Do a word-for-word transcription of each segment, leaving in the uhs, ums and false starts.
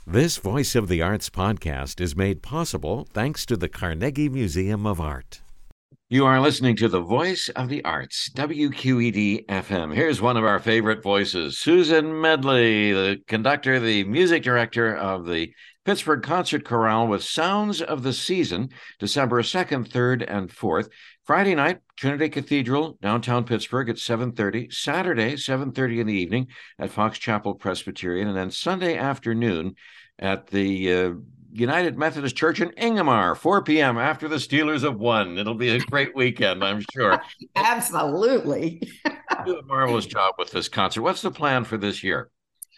This Voice of the Arts podcast is made possible thanks to the Carnegie Museum of Art. You are listening to the Voice of the Arts, W Q E D F M. Here's one of our favorite voices, Susan Medley, the conductor, the music director of the Pittsburgh Concert Chorale with Sounds of the Season, December second, third, and fourth. Friday night, Trinity Cathedral, downtown Pittsburgh at seven thirty. Saturday, seven thirty in the evening at Fox Chapel Presbyterian. And then Sunday afternoon at the uh, United Methodist Church in Ingomar, four p.m. after the Steelers have won. It'll be a great weekend, I'm sure. Absolutely. You do a marvelous job with this concert. What's the plan for this year?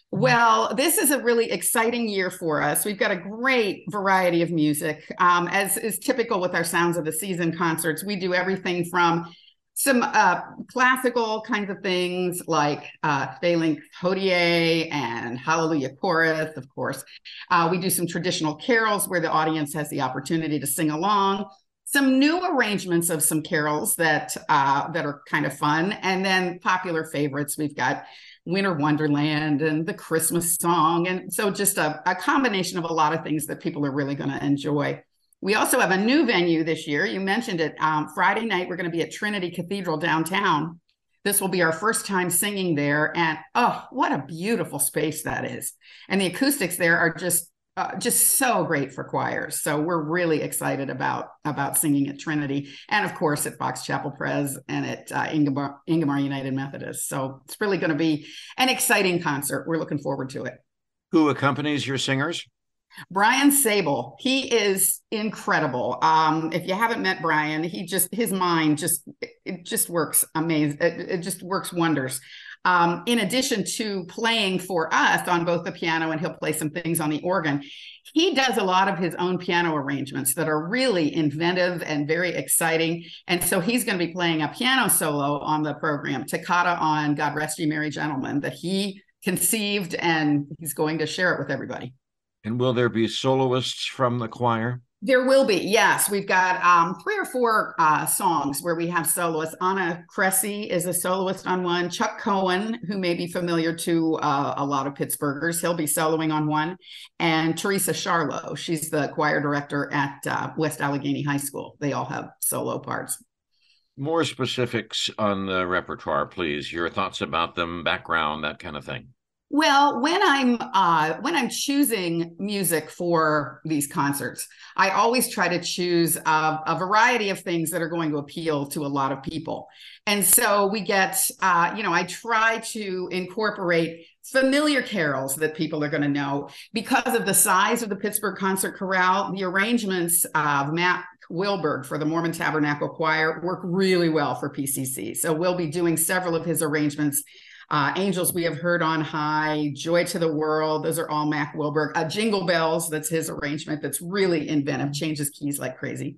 Well, this is a really exciting year for us. We've got a great variety of music. Um, as is typical with our Sounds of the Season concerts, we do everything from some uh, classical kinds of things like uh, Phalanx Hodie and Hallelujah Chorus, of course. Uh, we do some traditional carols where the audience has the opportunity to sing along. Some new arrangements of some carols that uh, that are kind of fun. And then popular favorites. We've got Winter Wonderland and the Christmas song. And so just a, a combination of a lot of things that people are really going to enjoy. We also have a new venue this year. You mentioned it. Um, Friday night, we're going to be at Trinity Cathedral downtown. This will be our first time singing there. And oh, what a beautiful space that is. And the acoustics there are just uh, just so great for choirs. So we're really excited about, about singing at Trinity. And of course, at Fox Chapel Pres and at uh, Ingomar, Ingomar United Methodist. So it's really going to be an exciting concert. We're looking forward to it. Who accompanies your singers? Brian Sable. He is incredible. Um, if you haven't met Brian, he just, his mind just, it just works amazing. It, it just works wonders. Um, in addition to playing for us on both the piano, and he'll play some things on the organ, he does a lot of his own piano arrangements that are really inventive and very exciting. And so he's going to be playing a piano solo on the program, Toccata on God Rest Ye Merry Gentlemen, that he conceived, and he's going to share it with everybody. And will there be soloists from the choir? There will be, yes. We've got um, three or four uh, songs where we have soloists. Anna Cressy is a soloist on one. Chuck Cohen, who may be familiar to uh, a lot of Pittsburghers, he'll be soloing on one. And Teresa Charlo, she's the choir director at uh, West Allegheny High School. They all have solo parts. More specifics on the repertoire, please. Your thoughts about them, background, that kind of thing. Well, when I'm uh, when I'm choosing music for these concerts, I always try to choose a, a variety of things that are going to appeal to a lot of people. And so we get, uh, you know, I try to incorporate familiar carols that people are going to know. Because of the size of the Pittsburgh Concert Chorale, the arrangements of Matt Wilberg for the Mormon Tabernacle Choir work really well for P C C. So we'll be doing several of his arrangements. Uh, Angels We Have Heard on High, Joy to the World, those are all Mac Wilberg. Uh, Jingle Bells, that's his arrangement that's really inventive, changes keys like crazy.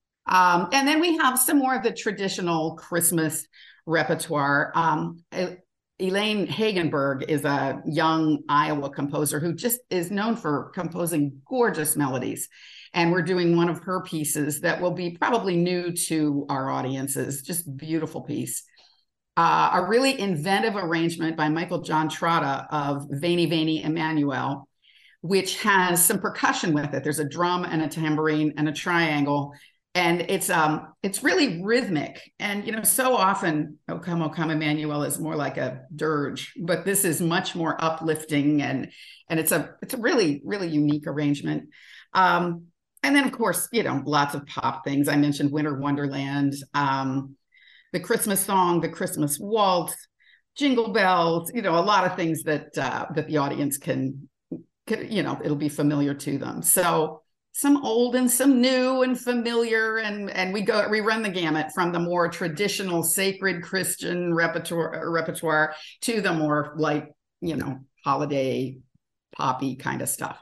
Um, and then we have some more of the traditional Christmas repertoire. Um, Elaine Hagenberg is a young Iowa composer who just is known for composing gorgeous melodies. And we're doing one of her pieces that will be probably new to our audiences, just beautiful piece. Uh, a really inventive arrangement by Michael John Trotta of Veni Veni Emmanuel, which has some percussion with it. There's a drum and a tambourine and a triangle, and it's um it's really rhythmic. And you know, so often "O Come, O Come, Emmanuel" is more like a dirge, but this is much more uplifting, and and it's a it's a really really unique arrangement. Um, and then of course, you know, lots of pop things. I mentioned Winter Wonderland. Um, the Christmas song, the Christmas waltz, Jingle Bells, you know, a lot of things that uh, that the audience can, can, you know, it'll be familiar to them. So some old and some new and familiar, and and we go we run the gamut from the more traditional sacred Christian repertoire repertoire to the more like, you know, holiday poppy kind of stuff.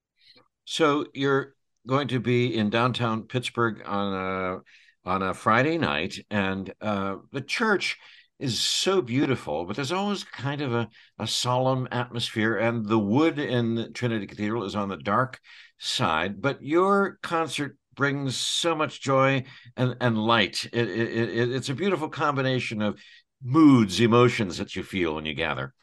So you're going to be in downtown Pittsburgh on a on a Friday night, and uh, the church is so beautiful, but there's always kind of a, a solemn atmosphere, and the wood in Trinity Cathedral is on the dark side, but your concert brings so much joy and, and light. It, it, it, it's a beautiful combination of moods, emotions that you feel when you gather.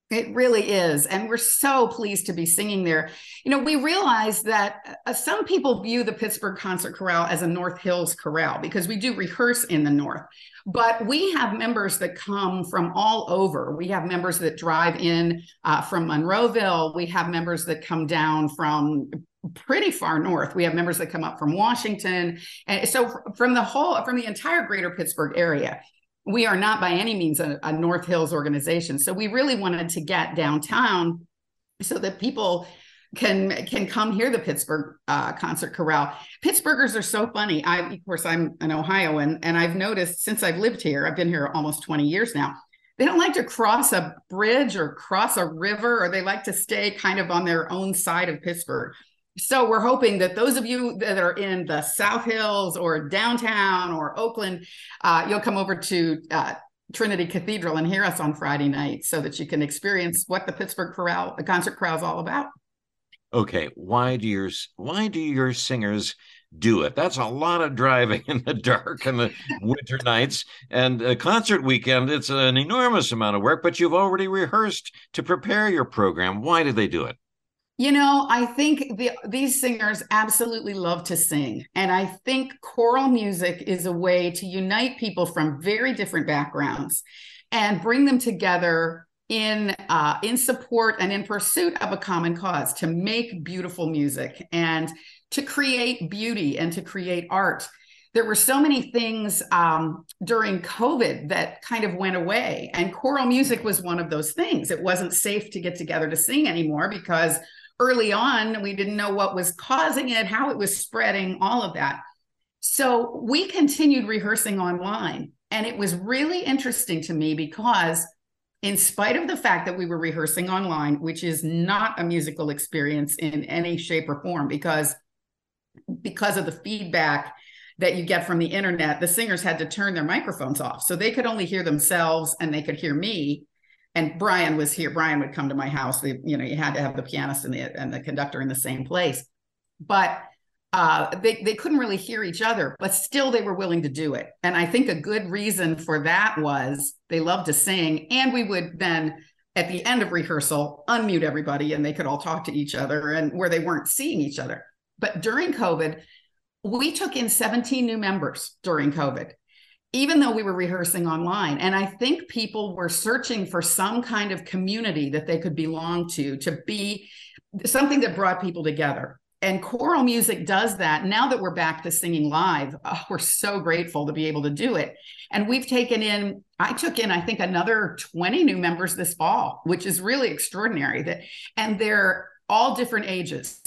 It really is. And we're so pleased to be singing there. You know, we realize that uh, some people view the Pittsburgh Concert Chorale as a North Hills chorale because we do rehearse in the North. But we have members that come from all over. We have members that drive in uh, from Monroeville. We have members that come down from pretty far north. We have members that come up from Washington. And so from the whole, from the entire greater Pittsburgh area. We are not by any means a, a North Hills organization. So we really wanted to get downtown so that people can can come hear the Pittsburgh uh, Concert Chorale. Pittsburghers are so funny. I, of course, I'm an Ohioan, and I've noticed since I've lived here, I've been here almost twenty years now, they don't like to cross a bridge or cross a river, or they like to stay kind of on their own side of Pittsburgh. So we're hoping that those of you that are in the South Hills or downtown or Oakland, uh, you'll come over to uh, Trinity Cathedral and hear us on Friday night so that you can experience what the Pittsburgh Chorale, the concert chorale is all about. Okay, why do your why do your singers do it? That's a lot of driving in the dark and the winter nights, and a concert weekend, it's an enormous amount of work, but you've already rehearsed to prepare your program. Why do they do it? You know, I think the, these singers absolutely love to sing. And I think choral music is a way to unite people from very different backgrounds and bring them together in, uh, in support and in pursuit of a common cause, to make beautiful music and to create beauty and to create art. There were so many things um, during COVID that kind of went away. And choral music was one of those things. It wasn't safe to get together to sing anymore because early on, we didn't know what was causing it, how it was spreading, all of that. So we continued rehearsing online. And it was really interesting to me because in spite of the fact that we were rehearsing online, which is not a musical experience in any shape or form, because, because of the feedback that you get from the internet, the singers had to turn their microphones off. So they could only hear themselves and they could hear me. And Brian was here. Brian would come to my house. We, you know, you had to have the pianist and the, and the conductor in the same place. But uh, they, they couldn't really hear each other, but still they were willing to do it. And I think a good reason for that was they loved to sing. And we would then, at the end of rehearsal, unmute everybody and they could all talk to each other, and where they weren't seeing each other. But during COVID, we took in seventeen new members during COVID, even though we were rehearsing online. And I think people were searching for some kind of community that they could belong to, to be something that brought people together. And choral music does that. Now that we're back to singing live, oh, we're so grateful to be able to do it. And we've taken in, I took in, I think, another twenty new members this fall, which is really extraordinary. That, and they're all different ages.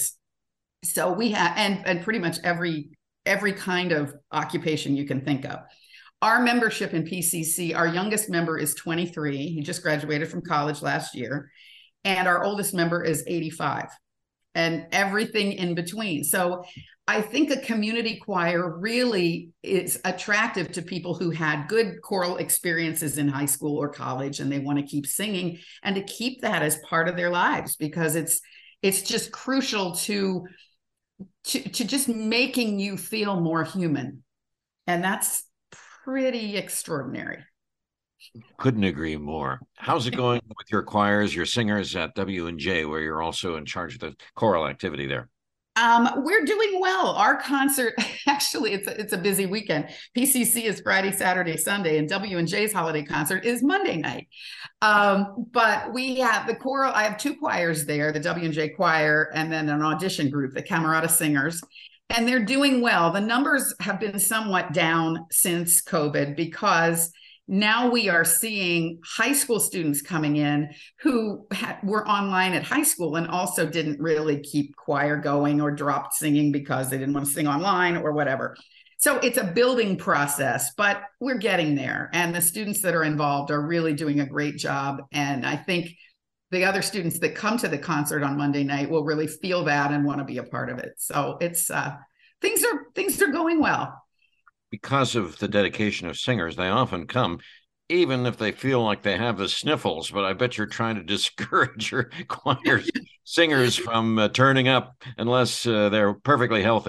So we have, and, and pretty much every, every kind of occupation you can think of. Our membership in P C C, our youngest member is twenty-three. He just graduated from college last year. And our oldest member is eighty-five, and everything in between. So I think a community choir really is attractive to people who had good choral experiences in high school or college, and they want to keep singing and to keep that as part of their lives, because it's it's just crucial to, to, to just making you feel more human. And that's pretty extraordinary. Couldn't agree more. How's it going with your choirs, your singers at W and J, where you're also in charge of the choral activity there? Um, we're doing well. Our concert, actually, it's a, it's a busy weekend. P C C is Friday, Saturday, Sunday, and W and J's holiday concert is Monday night. Um, but we have the choral, I have two choirs there, the W and J choir, and then an audition group, the Camerata Singers. And they're doing well. The numbers have been somewhat down since COVID because now we are seeing high school students coming in who had, were online at high school and also didn't really keep choir going or dropped singing because they didn't want to sing online or whatever. So it's a building process, but we're getting there. And the students that are involved are really doing a great job. And I think the other students that come to the concert on Monday night will really feel that and want to be a part of it. So it's uh, things are things are going well. Because of the dedication of singers, they often come, even if they feel like they have the sniffles. But I bet you're trying to discourage your choir singers from uh, turning up unless uh, they're perfectly healthy.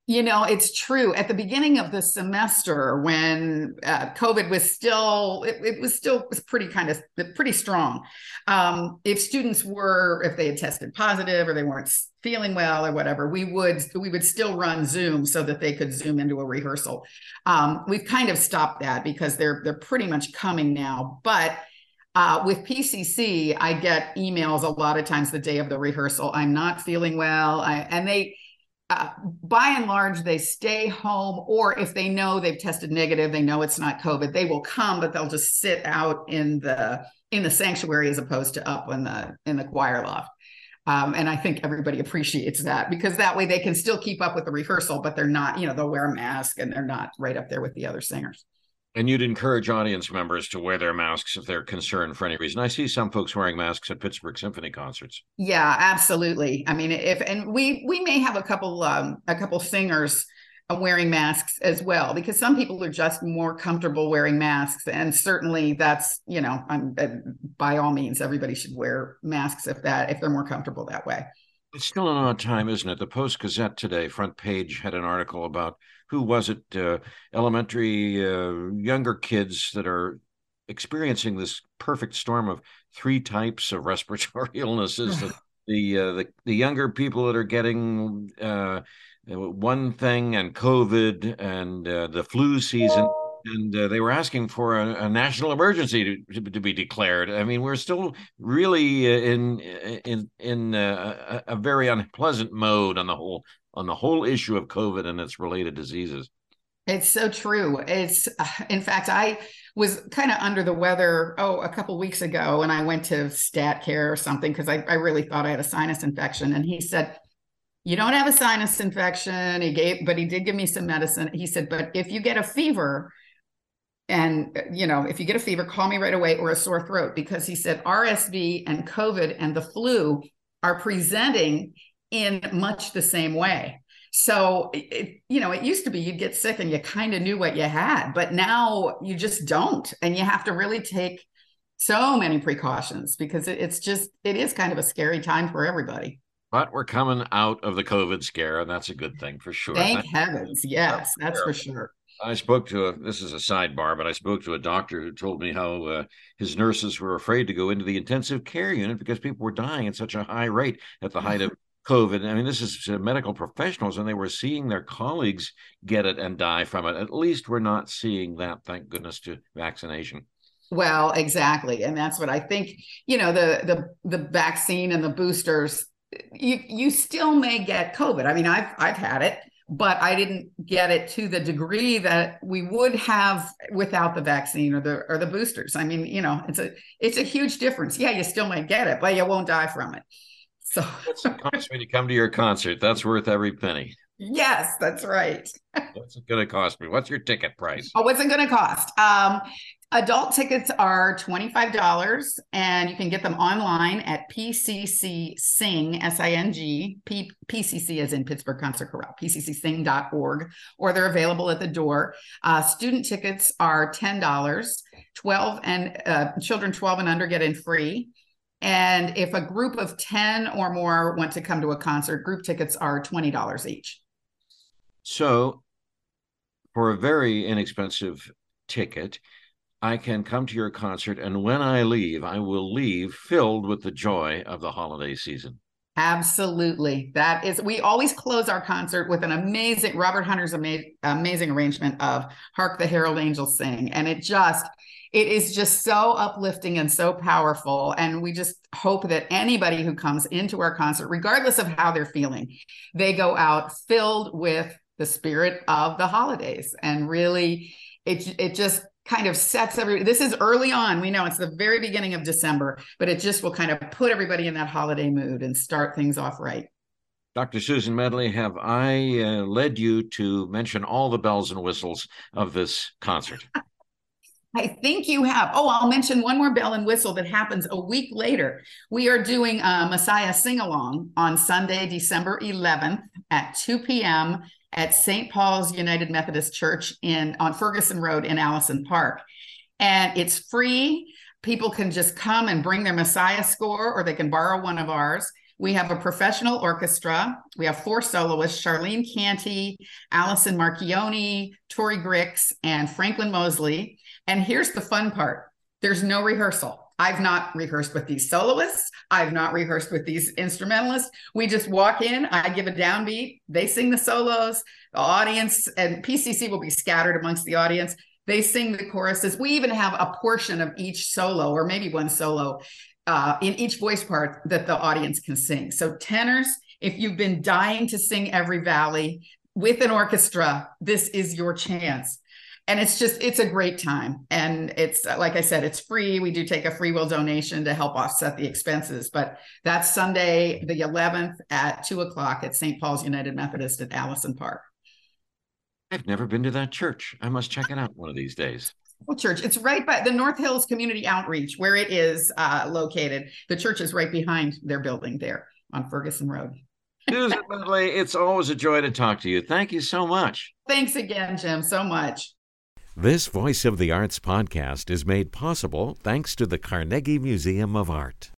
You know, it's true. At the beginning of the semester, when uh, COVID was still, it, it was still was pretty kind of pretty strong. Um, if students were, if they had tested positive or they weren't feeling well or whatever, we would we would still run Zoom so that they could Zoom into a rehearsal. Um, we've kind of stopped that because they're they're pretty much coming now, but. Uh, with P C C, I get emails a lot of times the day of the rehearsal. I'm not feeling well, I, and they. Uh, by and large, they stay home, or if they know they've tested negative, they know it's not COVID, they will come, but they'll just sit out in the in the sanctuary as opposed to up in the in the choir loft. Um, and I think everybody appreciates that because that way they can still keep up with the rehearsal, but they're not, you know, they'll wear a mask and they're not right up there with the other singers. And you'd encourage audience members to wear their masks if they're concerned for any reason. I see some folks wearing masks at Pittsburgh Symphony concerts. Yeah, absolutely. I mean, if and we we may have a couple um, a couple singers wearing masks as well, because some people are just more comfortable wearing masks, and certainly that's, you know, I'm by all means everybody should wear masks if that if they're more comfortable that way. It's still an odd time, isn't it? The Post-Gazette today, front page, had an article about who was it, uh, elementary uh, younger kids that are experiencing this perfect storm of three types of respiratory illnesses. the the, uh, the the younger people that are getting uh, one thing and COVID and uh, the flu season. And uh, they were asking for a, a national emergency to, to be declared. I mean, we're still really in in in uh, a, a very unpleasant mode on the whole on the whole issue of COVID and its related diseases. It's so true. It's in fact, I was kind of under the weather oh a couple weeks ago, and I went to Stat Care or something because I, I really thought I had a sinus infection, and he said, "You don't have a sinus infection." He gave, but he did give me some medicine. He said, "But if you get a fever." And, you know, if you get a fever, call me right away, or a sore throat, because he said R S V and COVID and the flu are presenting in much the same way. So, it, you know, it used to be you'd get sick and you kind of knew what you had, but now you just don't. And you have to really take so many precautions because it, it's just, it is kind of a scary time for everybody. But we're coming out of the COVID scare, and that's a good thing for sure. Thank heavens. Yes, that's for sure. I spoke to a, this is a sidebar, but I spoke to a doctor who told me how uh, his nurses were afraid to go into the intensive care unit because people were dying at such a high rate at the height of COVID. I mean, this is uh, medical professionals, and they were seeing their colleagues get it and die from it. At least we're not seeing that, thank goodness, to vaccination. Well, exactly. And that's what I think, you know, the the the vaccine and the boosters, you you still may get COVID. I mean, I've I've had it, but I didn't get it to the degree that we would have without the vaccine or the or the boosters. I mean, you know, it's a it's a huge difference. Yeah, you still might get it, but you won't die from it. So what's it cost me to come to your concert? That's worth every penny. Yes, that's right. What's it going to cost me? What's your ticket price? Oh, what's it going to cost? Um, adult tickets are twenty-five dollars, and you can get them online at P C C Sing, S I N G, P- PCC as in Pittsburgh Concert Chorale, P C C sing dot org, or they're available at the door. Uh, student tickets are ten dollars, twelve and uh, children twelve and under get in free. And if a group of ten or more want to come to a concert, group tickets are twenty dollars each. So for a very inexpensive ticket, I can come to your concert, and when I leave, I will leave filled with the joy of the holiday season. Absolutely. That is, we always close our concert with an amazing, Robert Hunter's ama- amazing arrangement of Hark the Herald Angels Sing. And it just, it is just so uplifting and so powerful. And we just hope that anybody who comes into our concert, regardless of how they're feeling, they go out filled with the spirit of the holidays. And really, it, it just kind of sets every, this is early on. We know it's the very beginning of December, but it just will kind of put everybody in that holiday mood and start things off right. Doctor Susan Medley, have I uh, led you to mention all the bells and whistles of this concert? I think you have. Oh, I'll mention one more bell and whistle that happens a week later. We are doing a Messiah Sing-Along on Sunday, December eleventh at two p.m. at Saint Paul's United Methodist Church in on Ferguson Road in Allison Park. And it's free. People can just come and bring their Messiah score, or they can borrow one of ours. We have a professional orchestra. We have four soloists, Charlene Canty, Allison Marchioni, Tori Grix, and Franklin Mosley. And here's the fun part. There's no rehearsal. I've not rehearsed with these soloists. I've not rehearsed with these instrumentalists. We just walk in, I give a downbeat, they sing the solos, the audience, and P C C will be scattered amongst the audience. They sing the choruses. We even have a portion of each solo, or maybe one solo, uh, in each voice part that the audience can sing. So tenors, if you've been dying to sing Every Valley with an orchestra, this is your chance. And it's just, it's a great time. And it's, like I said, it's free. We do take a free will donation to help offset the expenses. But that's Sunday, the eleventh at two o'clock at Saint Paul's United Methodist at Allison Park. I've never been to that church. I must check it out one of these days. Well, church, it's right by the North Hills Community Outreach, where it is uh, located. The church is right behind their building there on Ferguson Road. Susan Lindley, it's always a joy to talk to you. Thank you so much. Thanks again, Jim, so much. This Voice of the Arts podcast is made possible thanks to the Carnegie Museum of Art.